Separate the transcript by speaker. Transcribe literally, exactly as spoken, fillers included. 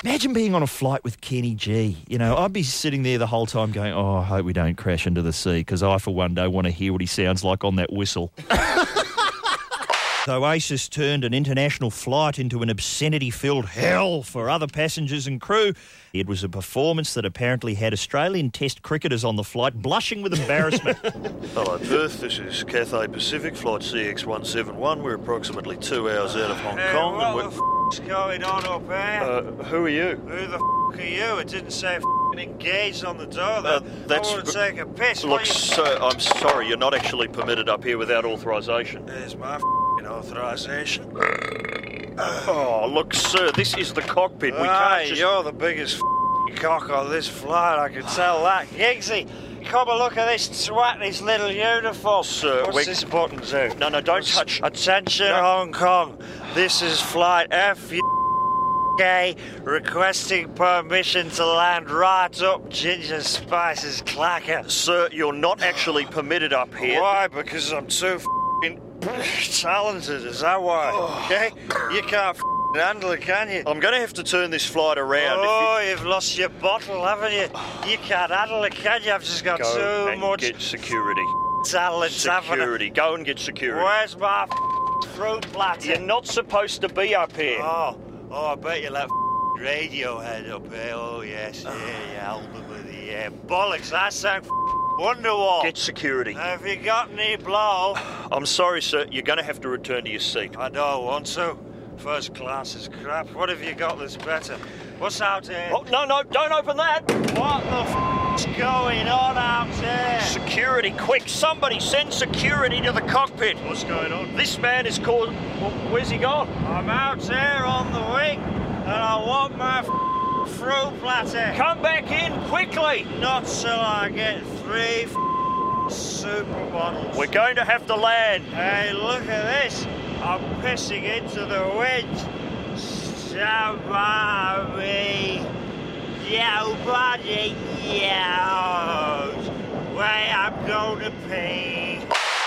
Speaker 1: Imagine being on a flight with Kenny G. You know, I'd be sitting there the whole time going, oh, I hope we don't crash into the sea, because I, for one, don't want to hear what he sounds like on that whistle. Oasis turned an international flight into an obscenity-filled hell for other passengers and crew. It was a performance that apparently had Australian Test cricketers on the flight blushing with embarrassment.
Speaker 2: Hello Perth, this is Cathay Pacific, flight C X one seven one. We're approximately two hours out of Hong
Speaker 3: Hey,
Speaker 2: Kong.
Speaker 3: what
Speaker 2: and we're...
Speaker 3: the f***'s going on up here?
Speaker 2: Uh, who are you?
Speaker 3: Who the f*** are you? It didn't say f***ing engaged on the door there.
Speaker 2: Uh, that's-
Speaker 3: I want to take a piss.
Speaker 2: Look,
Speaker 3: What you-
Speaker 2: sir, I'm sorry, you're not actually permitted up here without authorisation.
Speaker 3: There's my f***ing authorisation.
Speaker 2: Oh, look, sir, this is the cockpit. We
Speaker 3: Aye,
Speaker 2: can't just...
Speaker 3: you're the biggest f***ing cock on this flight, I can tell that. Giggsy, come and look at this twat, this little uniform.
Speaker 2: Sir,
Speaker 3: What's
Speaker 2: we-
Speaker 3: this button do?
Speaker 2: No, no, don't touch...
Speaker 3: Attention,
Speaker 2: No.
Speaker 3: Hong Kong. This is flight F U K requesting permission to land right up Ginger Spice's clacker.
Speaker 2: Sir, you're not actually permitted up here.
Speaker 3: Why? Because I'm too f***ing talented, is that why? Okay? You can't f***ing handle it, can you?
Speaker 2: I'm going to have to turn this flight around.
Speaker 3: Oh, you've lost your bottle, haven't you? You can't handle it, can you? I've just got
Speaker 2: if you go
Speaker 3: too
Speaker 2: and
Speaker 3: much
Speaker 2: get security.
Speaker 3: talent, haven't I?
Speaker 2: Security. Go and get security.
Speaker 3: Where's my f***ing fruit platter?
Speaker 2: You're not supposed to be up here.
Speaker 3: Oh, oh, I bet you let f***ing Radiohead up here. Oh, yes, yeah, yeah, album of the year. Bollocks, that sound f***ing Wonderwall.
Speaker 2: Get security.
Speaker 3: Have you got any blow?
Speaker 2: I'm sorry, sir. You're going to have to return to your seat.
Speaker 3: I don't want to. First class is crap. What have you got that's better? What's out here?
Speaker 2: Oh, no, no, don't open that.
Speaker 3: What the f***'s going on out here?
Speaker 2: Security, quick. Somebody send security to the cockpit. What's going on? This man is caused... Well, where's he gone?
Speaker 3: I'm out here on the wing, and I want my f***ing fruit platter.
Speaker 2: Come back in, quickly.
Speaker 3: Not till I get three f***ing super bottles.
Speaker 2: We're going to have to land.
Speaker 3: Hey, look at this. I'm pissing into the wind. Somebody, nobody knows where I'm going to pee.